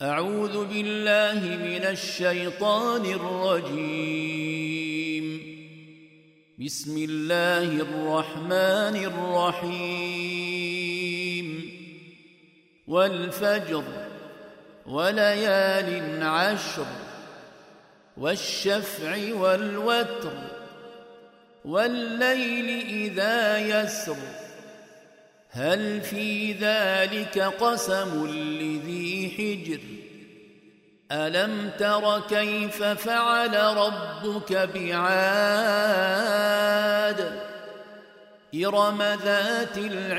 أعوذ بالله من الشيطان الرجيم. بسم الله الرحمن الرحيم. والفجر وليال عشر والشفع والوتر والليل إذا يسر هل في ذلك قسم لذي حجر ألم تر كيف فعل ربك بعاد إرم ذات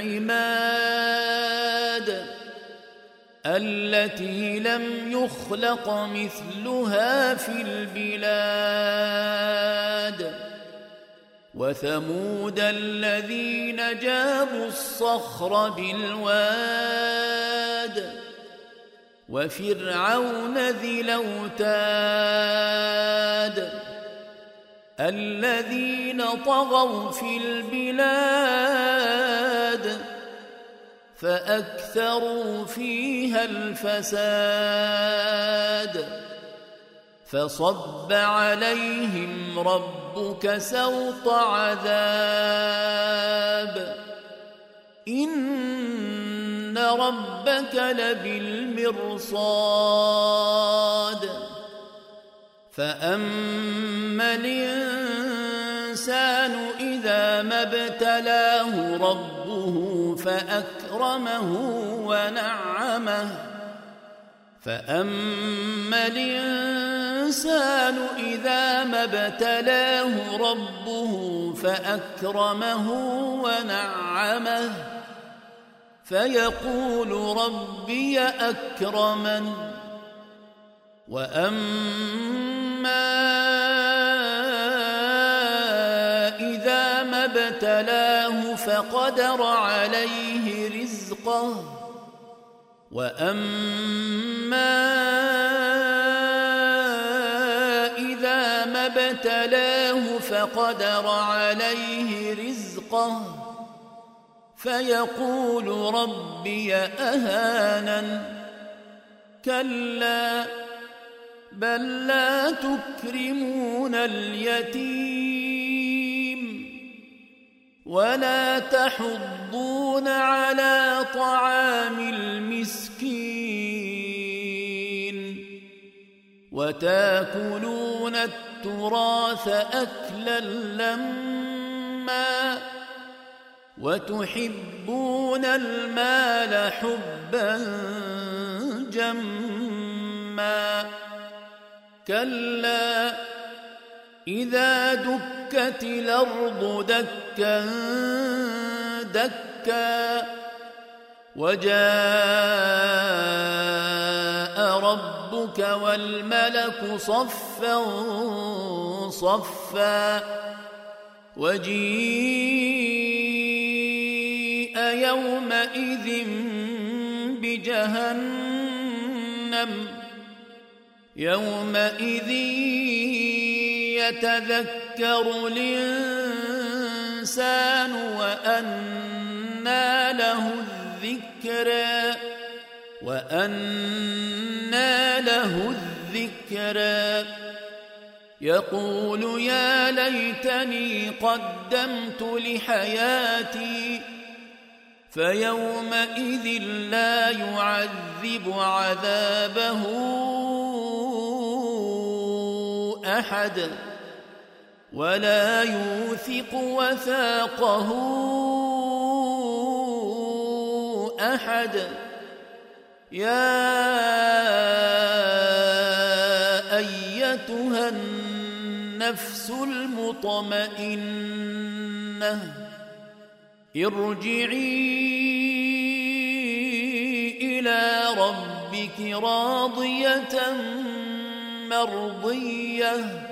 العماد التي لم يخلق مثلها في البلاد وثمود الذين جابوا الصخر بالواد وفرعون ذي الأوتاد الذين طغوا في البلاد فأكثروا فيها الفساد فصب عليهم ربك سوط عذاب إن ربك لبالمرصاد فأما الإنسان إذا ما ابتلاه ربه فأكرمه ونعمه فأما الإنسان إذا ما ابتلاه ربه فأكرمه ونعمه فيقول ربي أكرمن وأما إذا ما ابتلاه فقدر عليه رزقه وأما إذا ما ابتلاه فقدر عليه رزقه فيقول ربي أهانن كلا بل لا تكرمون اليتيم ولا تحضون على طعام المسكين وتاكلون التراث أكلا لما وتحبون المال حبا جما كلا إذا دكت الأرض دكا دكا وجاء ربك والملك صفا صفا وجيء يومئذ بجهنم يومئذ يتذكر الإنسان وأنى له الذكرى يقول يا ليتني قدمت لحياتي فيومئذ لا يعذب عذابه أحد ولا يوثق وثاقه أحد يا أيتها النفس المطمئنة ارجعي إلى ربك راضية مرضية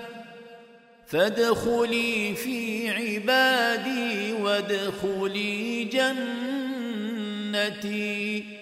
فادخلي في عبادي وادخلي جنتي